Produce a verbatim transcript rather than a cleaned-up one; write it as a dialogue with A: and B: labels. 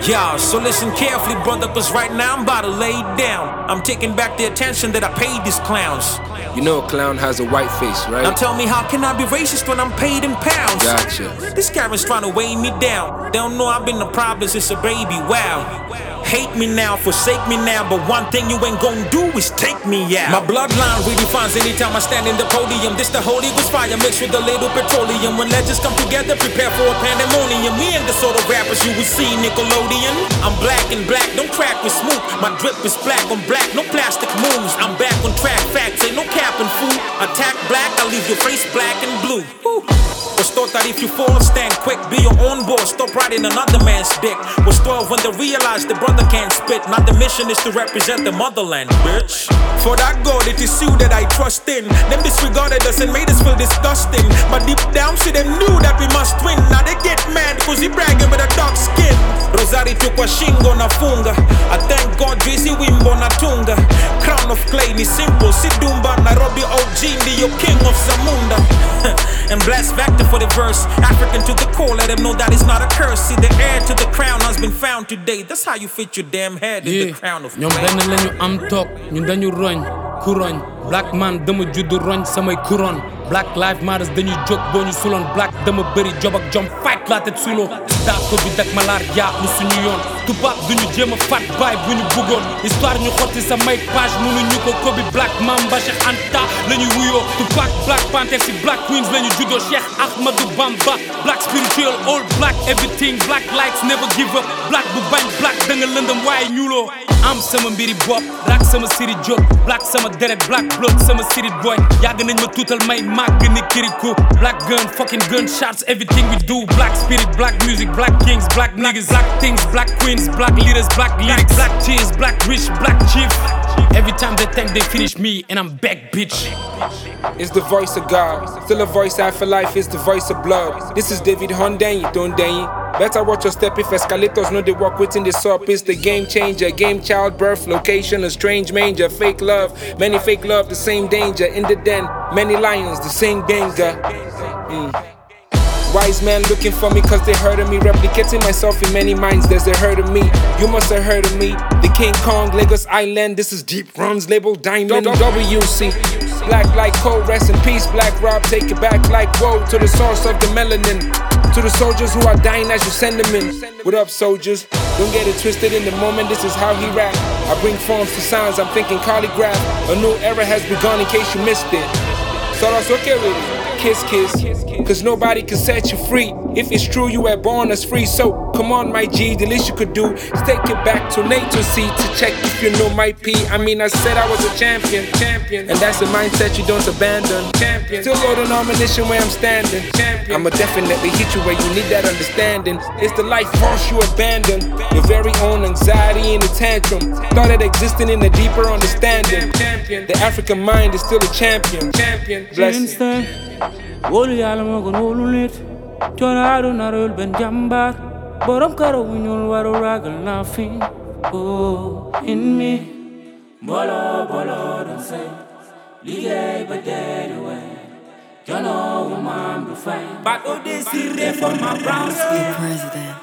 A: Yeah, so listen carefully, brother, cause right now I'm about to lay it down. I'm taking back the attention that I paid these clowns.
B: You know a clown has a white face, right?
A: Now tell me, how can I be racist when I'm paid in pounds?
B: Gotcha.
A: This Karen's trying to weigh me down. They don't know I've been the problem since a baby, wow. Hate me now, forsake me now, but one thing you ain't gonna do is take me out. My bloodline redefines anytime I stand in the podium. This the Holy Ghost fire mixed with a little petroleum. When legends come together, prepare for a pandemonium. We ain't the sort of rappers you would see Nickelodeon. I'm black and black, don't crack with smooth. My drip is black on black, no plastic moves. I'm back on track, facts, ain't no cap and fool. Attack black, I'll leave your face black and blue. Woo. Was taught that if you fall, stand quick, be your own boss, stop riding another man's dick. Was twelve when they realized the brother can't spit. Now the mission is to represent the motherland, bitch. For that God, it is you that I trust in. Them disregarded us and made us feel disgusting. But deep down, see them knew that we must win. Now they get mad cause he bragging with a dark skin. Rosari tukwa shingo na funga. I thank God Jay-Z wimbo na tunga. Crown of clay ni simple, Sidumba Nairobi O G, the king of Zamunda. And blast Vector for the verse. African to the core, let them know that it's not a curse. See, the heir to the crown has been found today. That's how you fit your damn head in yeah. the crown of
C: ñoom benn lañu am toog ñun dañu roñ ku roñ black man dama juddu roñ samay couronne. Black life matters dañuy jóg boo ñu suloon. Black dama bëri job ak jom fight la tête sulo. daa ko bi dak malaar yaa lu suñu yoon. tubaab duñu jéem a fat baay bu ñu bëggoon. histoire ñu xotti sa may page mënuñu ko ko bi black Mamba Cheikh Anta lañuy wuyoo. Tupac Black Panther si Black Queens lañu juddoo. Cheikh Ahmadou Bamba black spiritual all black everything black lights never give up. Black bu bañ black da nga lëndëm waaye ñuuloo. am sama mbiri bopp black sama city job black sama deret black blood sama city boy. yàgg nañ ma tuutal may màgg ni kirikou. Black gun fucking gunshots everything we do. Black spirit black music black kings black niggas black things black queens black leaders black lyrics black cheers black rich black chief. Every time they think they finish me and I'm back, bitch.
B: It's the voice of God, still a voice after life, it's the voice of blood. This is David Hondenyi, Dondenyi. Better watch your step if escalators know they walk within the up. It's the game changer, game childbirth, location, a strange manger, fake love. Many fake love, the same danger. In the den, many lions, the same danger. Mm. Wise man looking for me cause they heard of me. Replicating myself in many minds, there's a herd of me. You must have heard of me. The King Kong, Lagos Island, this is Deep Runs, labeled Diamond. W C, black like coal, rest in peace. Black Rob, take it back like woe. To the source of the melanin. To the soldiers who are dying as you send them in. What up, soldiers? Don't get it twisted in the moment, this is how he rap. I bring forms to sounds, I'm thinking calligraph. A new era has begun in case you missed it. So that's okay with it. Kiss, kiss, cause nobody can set you free. If it's true you were born as free, so come on my G, the least you could do is take it back to nature seat to check if you know my P. I mean I said I was a champion, champion, and that's a mindset you don't abandon. Champion, still loading ammunition where I'm standing. Champion, I'ma definitely hit you where you need that understanding. It's the life force you abandon, your very own anxiety in a tantrum. Started existing in a deeper understanding. Champion, the African mind is still a champion. Champion, bless it.
D: Wolu yàlla moo gën wolu nit coono àdduna réewul benn jàmbaar borom karaw bu ñuul waru ragal nothing. Oh in me bolo bolo don't say liggéey ba dee di wey coono wu maam du fay but oh this is for my brown skin president.